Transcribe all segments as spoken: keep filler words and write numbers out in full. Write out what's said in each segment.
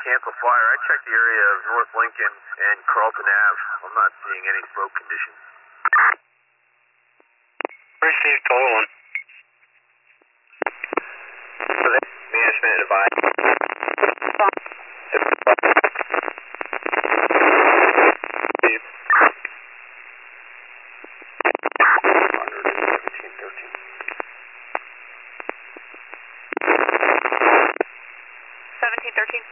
cancel fire. I checked the area of North Lincoln and Carlton Ave. I'm not seeing any smoke conditions. Received total one. Management advised. seventeen thirteen.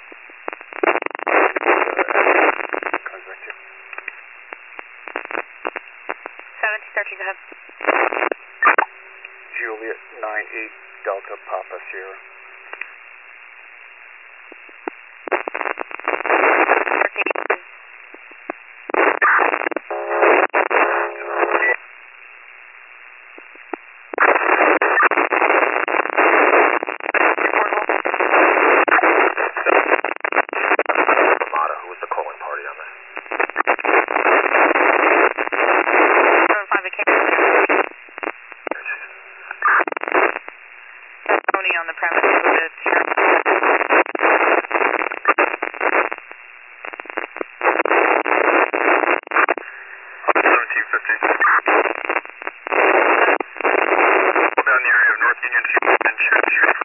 seventeen thirteen, go ahead. Juliet nine eight Delta Papa Sierra. On the premises with seventeen fifty. Down the area of North Union Street and shoot